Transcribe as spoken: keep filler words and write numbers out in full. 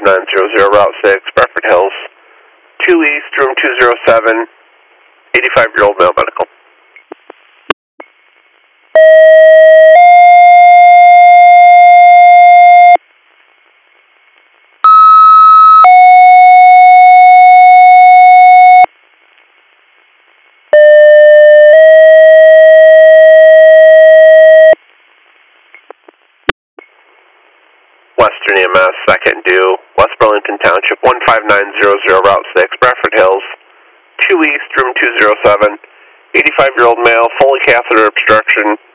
nine zero zero, Route six, Bradford Hills. two East, room two zero seven, eighty-five-year-old male medical. Western E M S, second due, West Burlington Township, one five nine zero zero, Route six, Bradford Hills. two East, room two zero seven, eighty-five-year-old male, fully catheter obstruction,